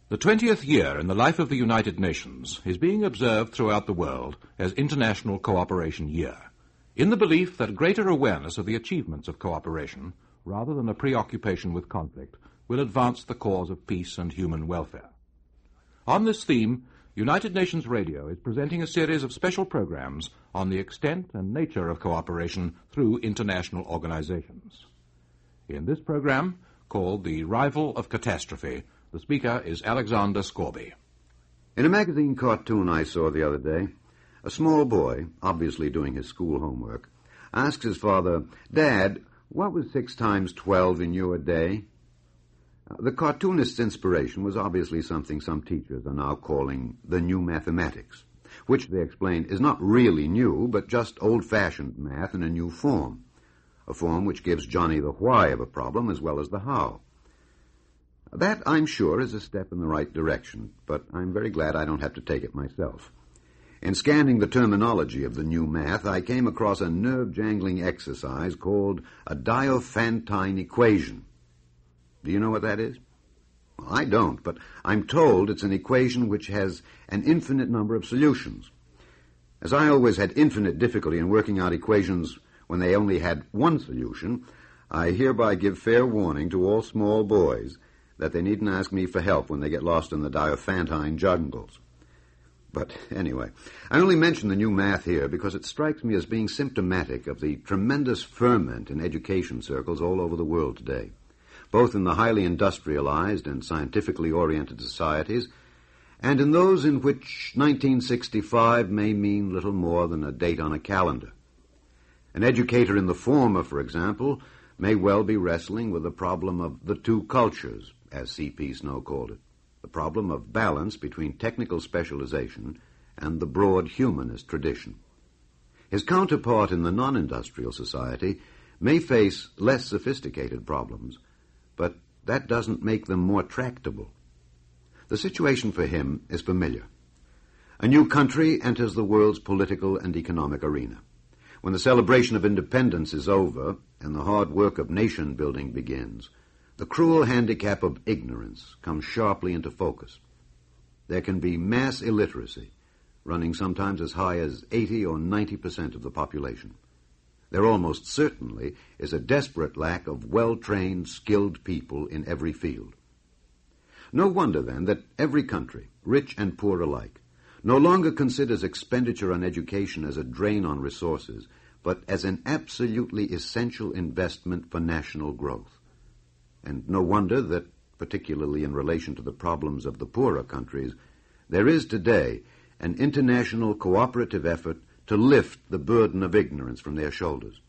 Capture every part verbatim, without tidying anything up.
The twentieth year in the life of the United Nations is being observed throughout the world as International Cooperation Year, in the belief that greater awareness of the achievements of cooperation, rather than a preoccupation with conflict, will advance the cause of peace and human welfare. On this theme, United Nations Radio is presenting a series of special programs on the extent and nature of cooperation through international organizations. In this program, called The Rival of Catastrophe, the speaker is Alexander Scorby. In a magazine cartoon I saw the other day, a small boy, obviously doing his school homework, asks his father, "Dad, what was six times twelve in your day?" The cartoonist's inspiration was obviously something some teachers are now calling the new mathematics, which, they explained, is not really new, but just old-fashioned math in a new form, a form which gives Johnny the why of a problem as well as the how. That, I'm sure, is a step in the right direction, but I'm very glad I don't have to take it myself. In scanning the terminology of the new math, I came across a nerve-jangling exercise called a Diophantine equation. Do you know what that is? Well, I don't, but I'm told it's an equation which has an infinite number of solutions. As I always had infinite difficulty in working out equations when they only had one solution, I hereby give fair warning to all small boys that they needn't ask me for help when they get lost in the Diophantine jungles. But anyway, I only mention the new math here because it strikes me as being symptomatic of the tremendous ferment in education circles all over the world today, both in the highly industrialized and scientifically oriented societies, and in those in which nineteen sixty-five may mean little more than a date on a calendar. An educator in the former, for example, may well be wrestling with the problem of the two cultures, as C P Snow called it, the problem of balance between technical specialization and the broad humanist tradition. His counterpart in the non-industrial society may face less sophisticated problems, but that doesn't make them more tractable. The situation for him is familiar. A new country enters the world's political and economic arena. When the celebration of independence is over and the hard work of nation-building begins, the cruel handicap of ignorance comes sharply into focus. There can be mass illiteracy, running sometimes as high as eighty or ninety percent of the population. There almost certainly is a desperate lack of well-trained, skilled people in every field. No wonder, then, that every country, rich and poor alike, no longer considers expenditure on education as a drain on resources, but as an absolutely essential investment for national growth. And no wonder that, particularly in relation to the problems of the poorer countries, there is today an international cooperative effort to lift the burden of ignorance from their shoulders.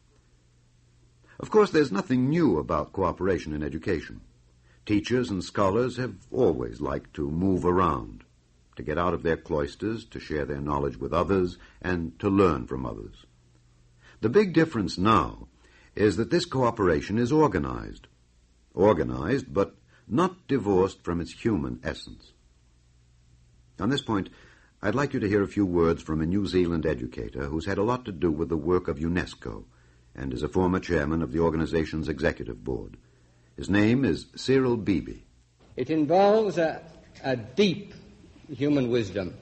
Of course, there's nothing new about cooperation in education. Teachers and scholars have always liked to move around, to get out of their cloisters, to share their knowledge with others, and to learn from others. The big difference now is that this cooperation is organized. Organized, but not divorced from its human essence. On this point, I'd like you to hear a few words from a New Zealand educator who's had a lot to do with the work of UNESCO and is a former chairman of the organization's executive board. His name is Cyril Beebe. It involves a, a deep human wisdom,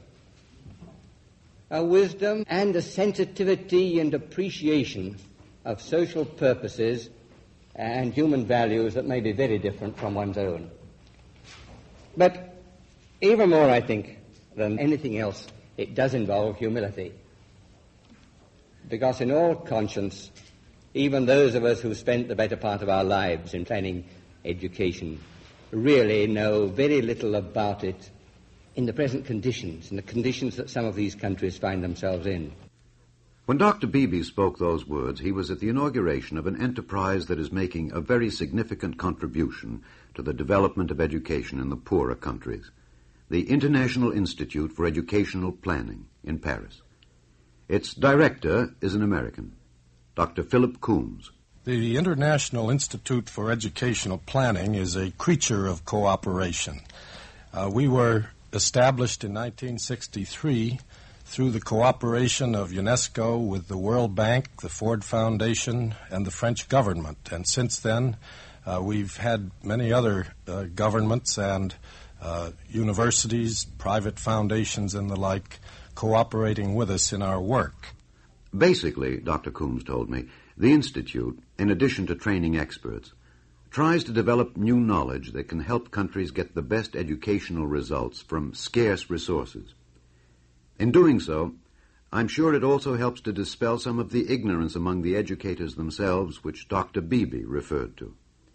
a wisdom and a sensitivity and appreciation of social purposes and human values that may be very different from one's own. But even more, I think, than anything else, it does involve humility. Because in all conscience, even those of us who spent the better part of our lives in planning education really know very little about it in the present conditions, in the conditions that some of these countries find themselves in. When Doctor Beebe spoke those words, he was at the inauguration of an enterprise that is making a very significant contribution to the development of education in the poorer countries, the International Institute for Educational Planning in Paris. Its director is an American, Doctor Philip Coombs. The International Institute for Educational Planning is a creature of cooperation. Uh, we were established in nineteen sixty-three through the cooperation of UNESCO with the World Bank, the Ford Foundation, and the French government. And since then, uh, we've had many other uh, governments and uh, universities, private foundations, and the like cooperating with us in our work. Basically, Doctor Coombs told me, the Institute, in addition to training experts, tries to develop new knowledge that can help countries get the best educational results from scarce resources. In doing so, I'm sure it also helps to dispel some of the ignorance among the educators themselves, which Doctor Beebe referred to.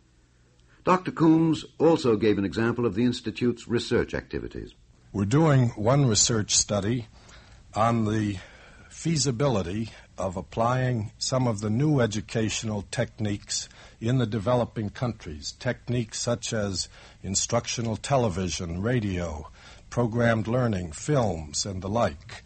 Doctor Coombs also gave an example of the Institute's research activities. We're doing one research study on the feasibility of applying some of the new educational techniques in the developing countries, techniques such as instructional television, radio, programmed learning, films, and the like.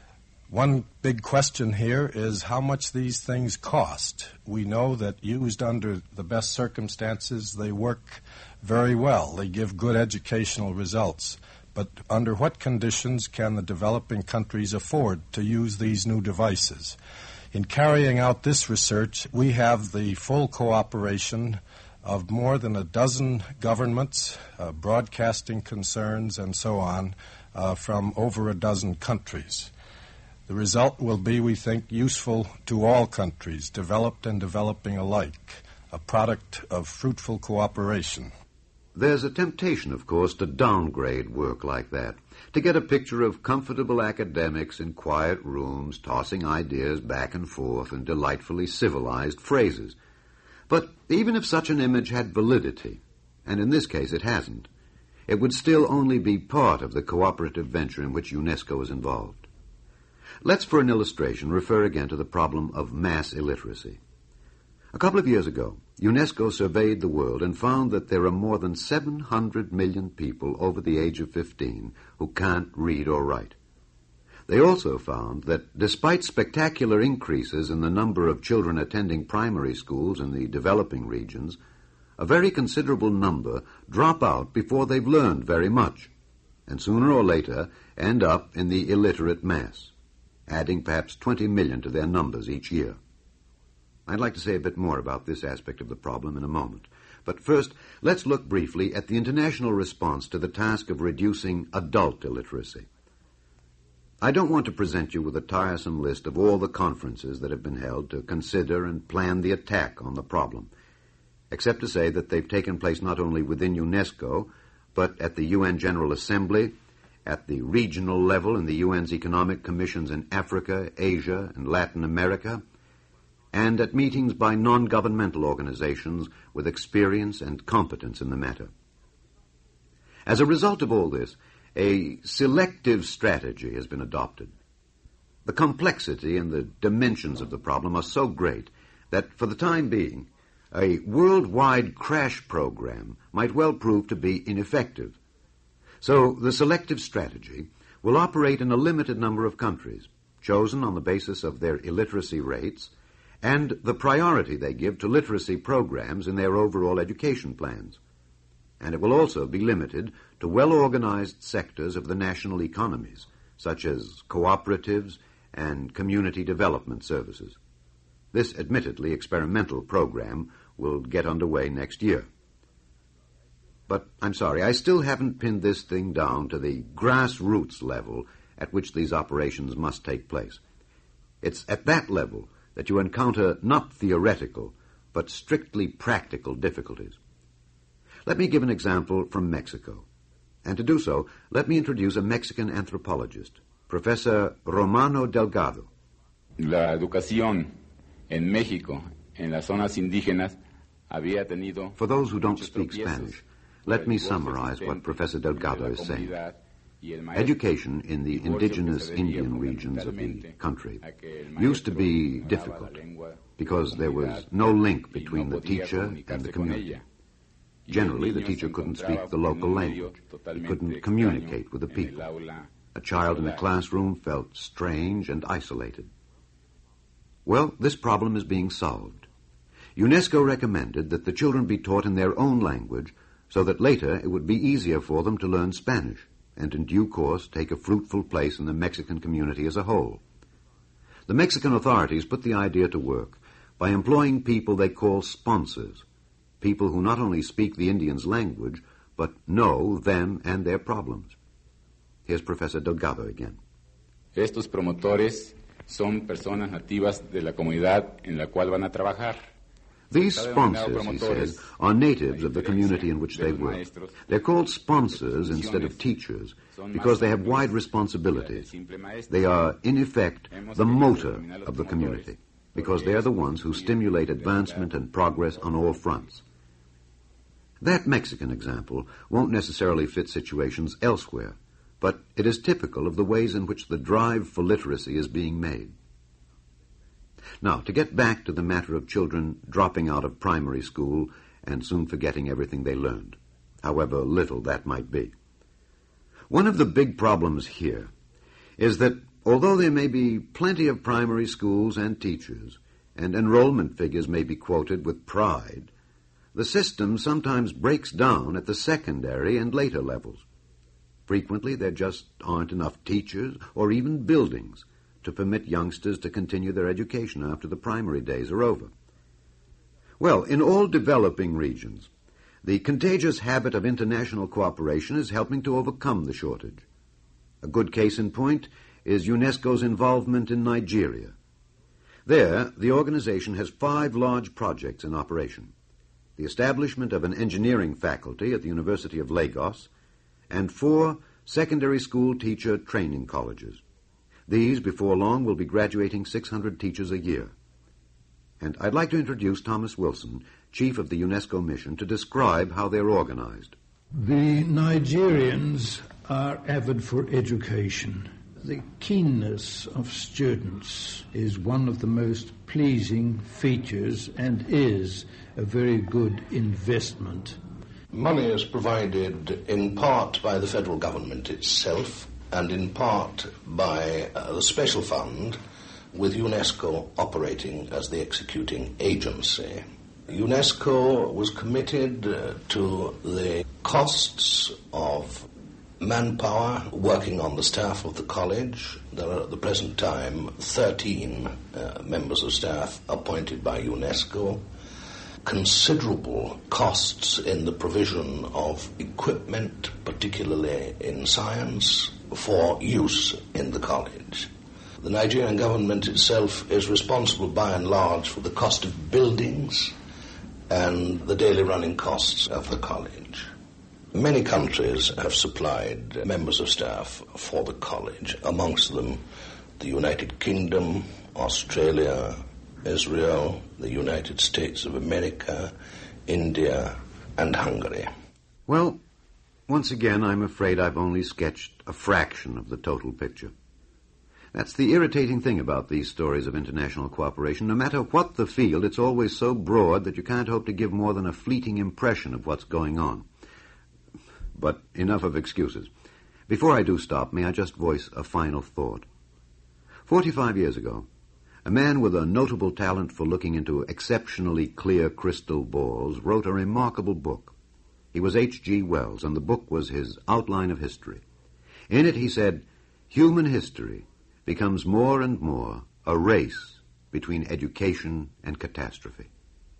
One big question here is how much these things cost. We know that used under the best circumstances, they work very well. They give good educational results. But under what conditions can the developing countries afford to use these new devices? In carrying out this research, we have the full cooperation of more than a dozen governments, uh, broadcasting concerns, and so on, uh, from over a dozen countries. The result will be, we think, useful to all countries, developed and developing alike, a product of fruitful cooperation. There's a temptation, of course, to downgrade work like that, to get a picture of comfortable academics in quiet rooms, tossing ideas back and forth in delightfully civilized phrases. But even if such an image had validity, and in this case it hasn't, it would still only be part of the cooperative venture in which UNESCO is involved. Let's, for an illustration, refer again to the problem of mass illiteracy. A couple of years ago, UNESCO surveyed the world and found that there are more than seven hundred million people over the age of fifteen who can't read or write. They also found that despite spectacular increases in the number of children attending primary schools in the developing regions, a very considerable number drop out before they've learned very much, and sooner or later end up in the illiterate mass, adding perhaps twenty million to their numbers each year. I'd like to say a bit more about this aspect of the problem in a moment. But first, let's look briefly at the international response to the task of reducing adult illiteracy. I don't want to present you with a tiresome list of all the conferences that have been held to consider and plan the attack on the problem, except to say that they've taken place not only within UNESCO, but at the U N General Assembly, at the regional level in the U N's economic commissions in Africa, Asia, and Latin America, and at meetings by non-governmental organizations with experience and competence in the matter. As a result of all this, a selective strategy has been adopted. The complexity and the dimensions of the problem are so great that, for the time being, a worldwide crash program might well prove to be ineffective. So the selective strategy will operate in a limited number of countries, chosen on the basis of their illiteracy rates and the priority they give to literacy programs in their overall education plans. And it will also be limited to well-organized sectors of the national economies, such as cooperatives and community development services. This admittedly experimental program will get underway next year. But I'm sorry, I still haven't pinned this thing down to the grassroots level at which these operations must take place. It's at that level that you encounter not theoretical, but strictly practical difficulties. Let me give an example from Mexico. And to do so, let me introduce a Mexican anthropologist, Professor Romano Delgado. La educación en México, en las zonas indígenas, había tenido... For those who don't speak Spanish, let me summarize what Professor Delgado is saying. Education in the indigenous Indian regions of the country used to be difficult because there was no link between the teacher and the community. Generally, the teacher couldn't speak the local language. He couldn't communicate with the people. A child in a classroom felt strange and isolated. Well, this problem is being solved. UNESCO recommended that the children be taught in their own language so that later it would be easier for them to learn Spanish and in due course take a fruitful place in the Mexican community as a whole. The Mexican authorities put the idea to work by employing people they call sponsors, people who not only speak the Indians' language, but know them and their problems. Here's Professor Delgado again. Estos promotores son personas nativas de la comunidad en la cual van a trabajar. These sponsors, he says, are natives of the community in which they work. They're called sponsors instead of teachers because they have wide responsibilities. They are, in effect, the motor of the community because they are the ones who stimulate advancement and progress on all fronts. That Mexican example won't necessarily fit situations elsewhere, but it is typical of the ways in which the drive for literacy is being made. Now, to get back to the matter of children dropping out of primary school and soon forgetting everything they learned, however little that might be. One of the big problems here is that although there may be plenty of primary schools and teachers, and enrollment figures may be quoted with pride, the system sometimes breaks down at the secondary and later levels. Frequently, there just aren't enough teachers or even buildings to permit youngsters to continue their education after the primary days are over. Well, in all developing regions, the contagious habit of international cooperation is helping to overcome the shortage. A good case in point is UNESCO's involvement in Nigeria. There, the organization has five large projects in operation: the establishment of an engineering faculty at the University of Lagos, and four secondary school teacher training colleges. These, before long, will be graduating six hundred teachers a year. And I'd like to introduce Thomas Wilson, chief of the UNESCO mission, to describe how they're organized. The Nigerians are avid for education. The keenness of students is one of the most pleasing features and is a very good investment. Money is provided in part by the federal government itself and in part by uh, the special fund, with UNESCO operating as the executing agency. UNESCO was committed uh, to the costs of manpower working on the staff of the college. There are at the present time thirteen uh, members of staff appointed by UNESCO. Considerable costs in the provision of equipment, particularly in science, for use in the college. The Nigerian government itself is responsible by and large for the cost of buildings and the daily running costs of the college. Many countries have supplied members of staff for the college, amongst them the United Kingdom, Australia, Israel, the United States of America, India, and Hungary. Well, once again, I'm afraid I've only sketched a fraction of the total picture. That's the irritating thing about these stories of international cooperation. No matter what the field, it's always so broad that you can't hope to give more than a fleeting impression of what's going on. But enough of excuses. Before I do stop, may I just voice a final thought? Forty-five years ago, a man with a notable talent for looking into exceptionally clear crystal balls wrote a remarkable book. He was H G Wells, and the book was his Outline of History. In it, he said, human history becomes more and more a race between education and catastrophe.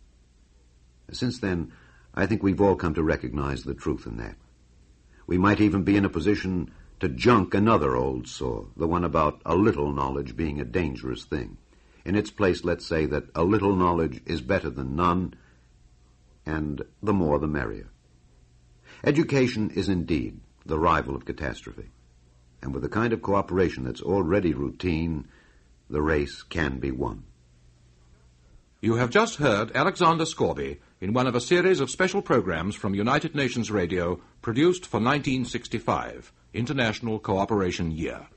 Since then, I think we've all come to recognize the truth in that. We might even be in a position to junk another old saw, the one about a little knowledge being a dangerous thing. In its place, let's say that a little knowledge is better than none, and the more the merrier. Education is indeed the rival of catastrophe, and with the kind of cooperation that's already routine, the race can be won. You have just heard Alexander Scorby in one of a series of special programs from United Nations Radio produced for nineteen sixty-five, International Cooperation Year.